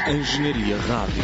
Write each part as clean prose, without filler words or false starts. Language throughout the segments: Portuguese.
Engenharia Rádio.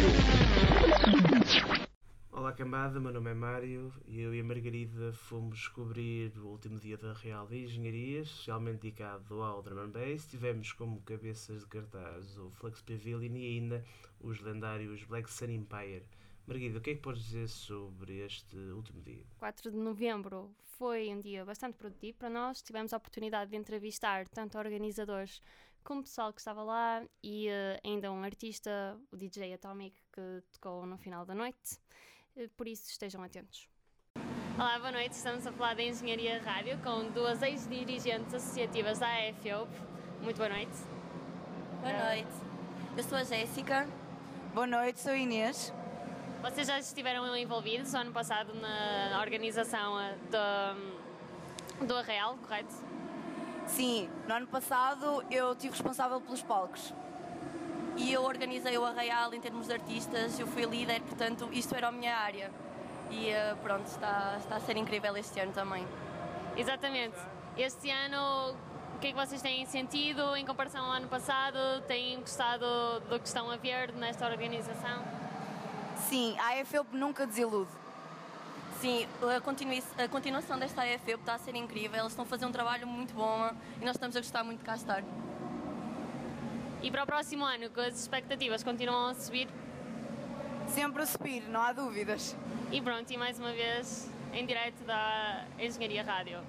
Olá cambada, meu nome é Mário e eu e a Margarida fomos descobrir o último dia da Real de Engenharias, especialmente dedicado ao Drum and Bass. Tivemos como cabeças de cartaz o Flux Pavilion e ainda os lendários Black Sun Empire. Margarida, o que é que podes dizer sobre este último dia? 4 de novembro foi um dia bastante produtivo para nós. Tivemos a oportunidade de entrevistar tanto organizadores como o pessoal que estava lá e ainda um artista, o DJ Atomic, que tocou no final da noite. Por isso, estejam atentos. Olá, boa noite. Estamos a falar da Engenharia Rádio com duas ex-dirigentes associativas da AFEUP. Muito boa noite. Boa noite. Eu sou a Jéssica. Boa noite, sou a Inês. Vocês já estiveram envolvidos o ano passado na organização do Arraial, correto? Sim, no ano passado eu estive responsável pelos palcos. E eu organizei o Arraial em termos de artistas, eu fui líder, portanto isto era a minha área. E pronto, está a ser incrível este ano também. Exatamente. Este ano, o que é que vocês têm sentido em comparação ao ano passado? Têm gostado do que estão a ver nesta organização? Sim, a AFEUP nunca desilude. Sim, a continuação desta AFEUP está a ser incrível, eles estão a fazer um trabalho muito bom e nós estamos a gostar muito de cá estar. E para o próximo ano, que as expectativas continuam a subir? Sempre a subir, não há dúvidas. E pronto, e mais uma vez, em direto da Engenharia Rádio.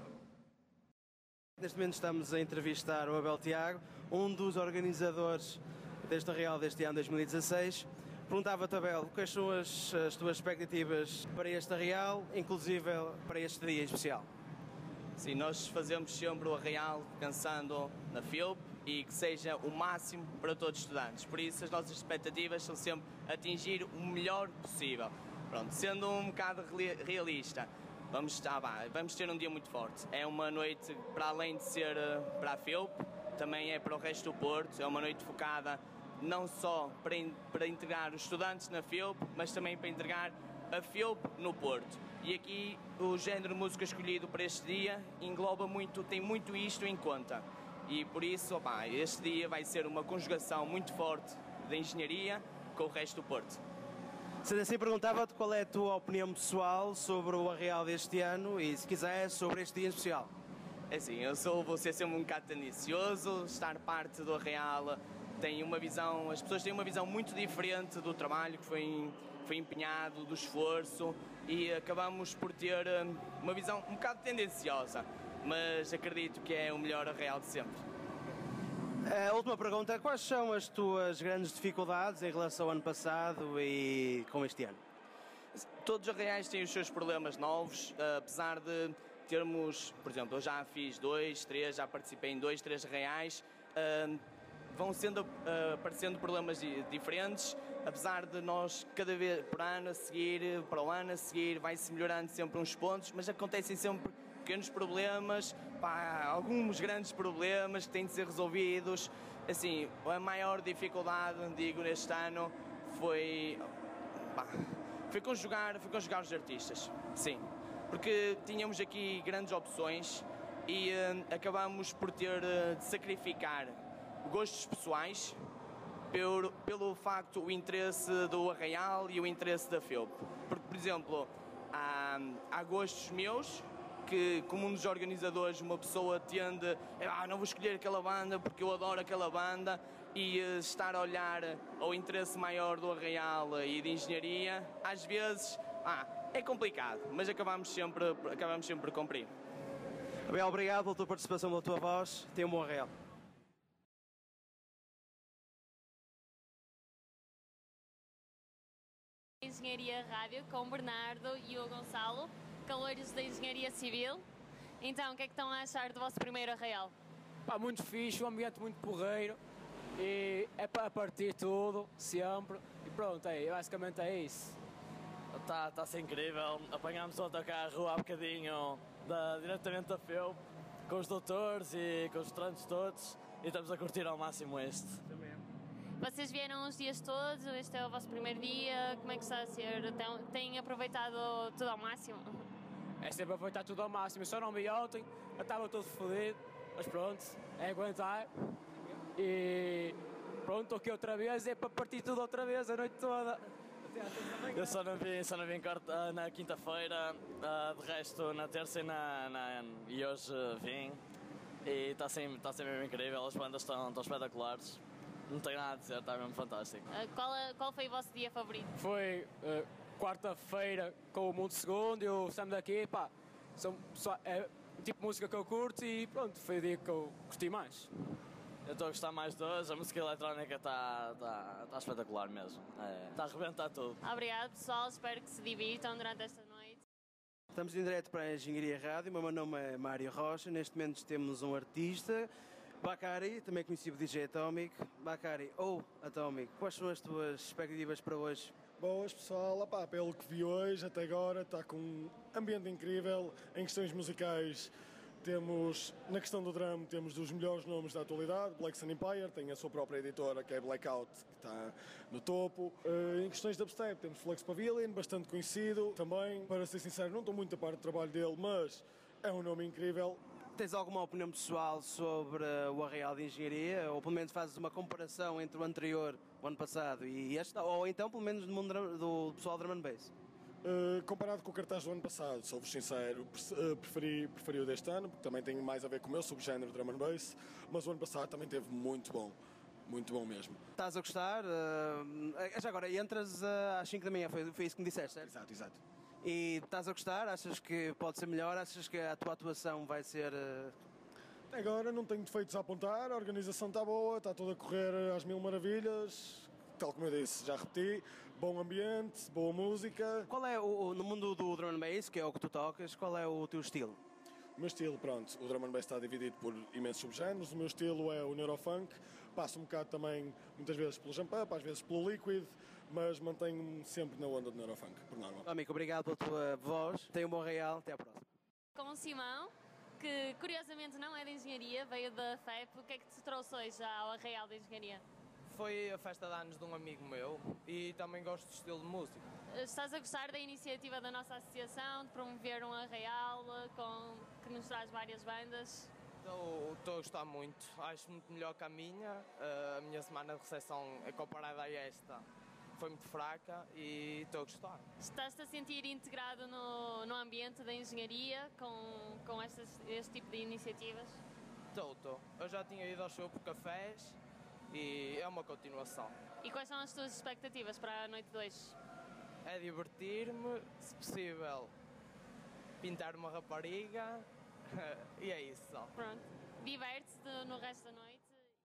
Neste momento estamos a entrevistar o Abel Tiago, um dos organizadores deste Arraial deste ano 2016. Perguntava-te, Abel, quais são as tuas expectativas para este Arraial, inclusive para este dia em especial? Sim, nós fazemos sempre o Arraial pensando na FEUP e que seja o máximo para todos os estudantes. Por isso, as nossas expectativas são sempre atingir o melhor possível. Pronto, sendo um bocado realista, vamos ter um dia muito forte. É uma noite, para além de ser para a FEUP, também é para o resto do Porto. É uma noite focada não só para integrar os estudantes na FEUP, mas também para integrar a FEUP no Porto. E aqui o género de música escolhido para este dia tem muito isto em conta. E por isso, este dia vai ser uma conjugação muito forte da engenharia com o resto do Porto. Sendo assim, perguntava-te qual é a tua opinião pessoal sobre o Arraial deste ano e, se quiser, sobre este dia em especial. É assim, vou ser sempre um bocado tendencioso, estar parte do Arraial as pessoas têm uma visão muito diferente do trabalho que foi empenhado, do esforço, e acabamos por ter uma visão um bocado tendenciosa, mas acredito que é o melhor Arraial de sempre. A última pergunta, quais são as tuas grandes dificuldades em relação ao ano passado e com este ano? Todos os Arraiais têm os seus problemas novos, apesar de termos, por exemplo, eu já fiz já participei em 2, 3 Arraiais, vão aparecendo problemas diferentes, apesar de nós cada vez para o ano a seguir vai-se melhorando sempre uns pontos, mas acontecem sempre pequenos problemas, alguns grandes problemas que têm de ser resolvidos. Assim, a maior dificuldade, digo, neste ano foi conjugar os artistas, sim, porque tínhamos aqui grandes opções e acabamos por ter de sacrificar gostos pessoais pelo facto, o interesse do Arraial e o interesse da FEUP. Porque, por exemplo, há gostos meus que, como um dos organizadores, uma pessoa tende não vou escolher aquela banda porque eu adoro aquela banda, e estar a olhar ao interesse maior do Arraial e de engenharia, às vezes é complicado, mas acabamos sempre por cumprir. Abel, obrigado pela tua participação, pela tua voz. Tenha um bom Arraial. Engenharia Rádio com o Bernardo e o Gonçalo, calouros da Engenharia Civil. Então, o que é que estão a achar do vosso primeiro Arraial? Muito fixe, um ambiente muito porreiro e é para partir tudo, sempre, e pronto, basicamente é isso. Está a ser incrível, apanhámos o autocarro há bocadinho diretamente da FEUP, com os doutores e com os estudantes todos, e estamos a curtir ao máximo este. Vocês vieram os dias todos, este é o vosso primeiro dia, como é que está a ser? Têm aproveitado tudo ao máximo? É sempre aproveitar tudo ao máximo, eu só não vi ontem, eu estava todo fodido, mas pronto, é aguentar e pronto. pronto, estou aqui outra vez, é para partir tudo outra vez a noite toda. Eu só não vim na quinta-feira, de resto na terça e hoje vim. E está sempre mesmo incrível, as bandas estão espetaculares. Não tenho nada a dizer, está mesmo fantástico. Qual foi o vosso dia favorito? Foi quarta-feira com o Mundo Segundo e o Sam daqui, pá, é o tipo de música que eu curto e pronto, foi o dia que eu curti mais. Eu estou a gostar mais de hoje, a música eletrónica está espetacular mesmo, está a arrebentar tudo. Obrigado, pessoal, espero que se divirtam durante esta noite. Estamos em direto para a Engenharia Rádio, o meu nome é Mário Rocha, neste momento temos um artista, Bacari, também conhecido DJ Atomic. Bacari ou Atomic, quais são as tuas expectativas para hoje? Boas pessoal, opá, pelo que vi hoje até agora está com um ambiente incrível. Em questões musicais temos, na questão do drum, temos dos melhores nomes da atualidade. Black Sun Empire tem a sua própria editora que é Blackout, que está no topo. Em questões de upstep temos Flux Pavilion, bastante conhecido também. Para ser sincero, não estou muito a par do trabalho dele, mas é um nome incrível. Tens alguma opinião pessoal sobre o Arraial de Engenharia? Ou pelo menos fazes uma comparação entre o anterior, o ano passado, e este? Ou então pelo menos do pessoal do Drum and Bass? Comparado com o cartaz do ano passado, sou-vos sincero, preferi o deste ano, porque também tem mais a ver com o meu subgénero Drum and Bass, mas o ano passado também teve muito bom mesmo. Estás a gostar? Já agora, entras às 5 da manhã, foi isso que me disseste, certo? Exato. E estás a gostar? Achas que pode ser melhor? Achas que a tua atuação vai ser... Até agora não tenho defeitos a apontar, a organização está boa, está tudo a correr às mil maravilhas, tal como eu disse, já repeti, bom ambiente, boa música. Qual é, no mundo do Drum and Bass, que é o que tu tocas, qual é o teu estilo? O meu estilo, pronto, o Drum and Bass está dividido por imensos subgéneros, o meu estilo é o Neurofunk, passo um bocado também, muitas vezes pelo Jump Up, às vezes pelo Liquid, mas mantenho-me sempre na onda do Neurofunk, por norma. Amigo, obrigado pela tua voz, tenha um bom Arraial, até à próxima. Com o Simão, que curiosamente não é de Engenharia, veio da FEP, o que é que te trouxe hoje ao Arraial de Engenharia? Foi a festa de anos de um amigo meu e também gosto do estilo de música. Estás a gostar da iniciativa da nossa associação de promover um Arraial que nos traz várias bandas? Estou a gostar muito, acho muito melhor que a minha semana de recepção comparada a esta foi muito fraca e estou a gostar. Estás-te a sentir integrado no ambiente da engenharia com este tipo de iniciativas? Estou. Eu já tinha ido ao show por cafés e é uma continuação. E quais são as tuas expectativas para a noite 2? É divertir-me, se possível pintar uma rapariga e é isso só. Pronto. Diverte-te no resto da noite?